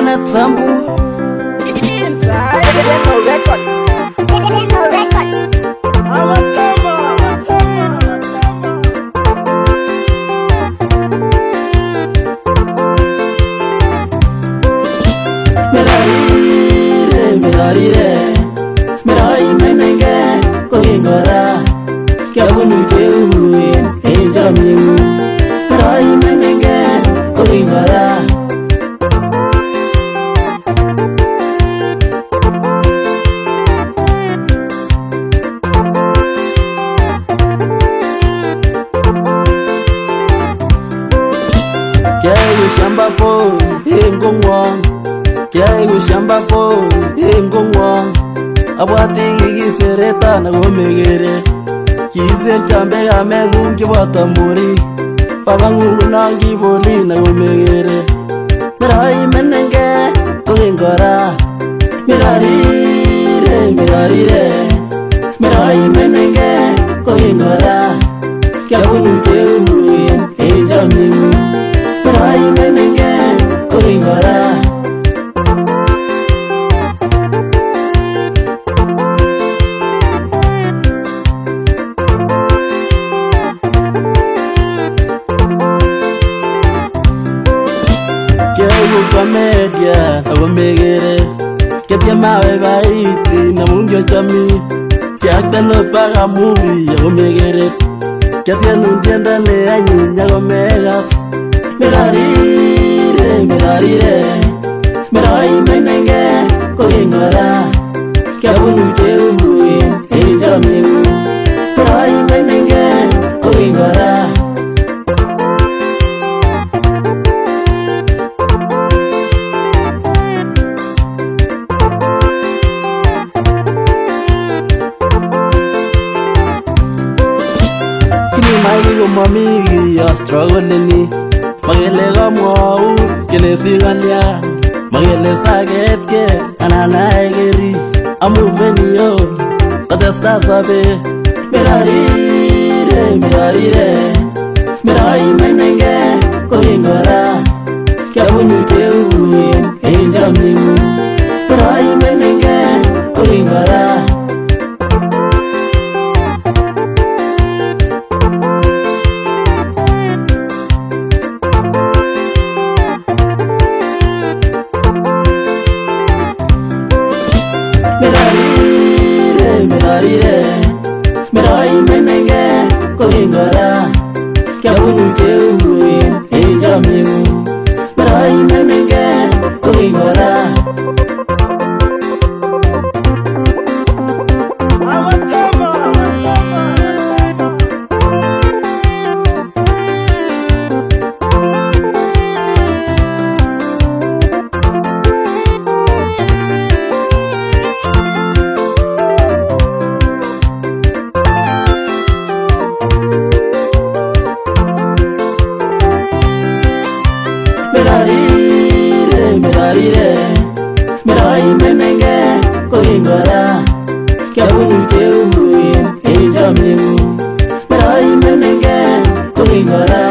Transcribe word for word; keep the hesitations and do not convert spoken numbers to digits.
Kenneth Sambu Inside Demo Records. Demo Records. Awatama, awatama, awatama. Mirarire, mirarire Mirai menenge Kogingora Kiabunu cheui Ejamimu Mirai menenge Kogingora Kiayu shamba po Hingongwang Kiayu shamba po Hingongwang Abwati kikisereta na gomegere Kiser chambe ya mengung kibota muri Pabangungu nangi boli na gomegere Mirai menenge Kogingora Mirarire, mirarire Mirai menenge Kogingora Kiabunu cheui Ejamimu Mirai menenge Kogingora Kiayu komedia Agomegere Ketia mawe baiti Na mungyo chami Kiakta no paga movie Agomegere Ketia nundienda le anyu Nyagomegas Mirarire, mirarire Mirai menenge Kogingora Kiabunu cheui Ejamimu Mirai menenge Kogingora Magi gumamigi ya struggle ni Magele gamwau kene sigalia Magele sagetke anana egeri Amu venio Kadesta sabe Mirarire, mirarire Mirai menenge Kogingora Kiabunu cheui Ejamimu Mirai menenge Kogingora Mirarire, mirarire Mirai menenge Kogingora Kiabunu cheui Ejamimu Mirai menenge Kogingora Awatama, awatama, Mirarire, mirarire Mirai menenge Kogingora Kiabunu cheui Ejamimu Mirai menenge Kogingora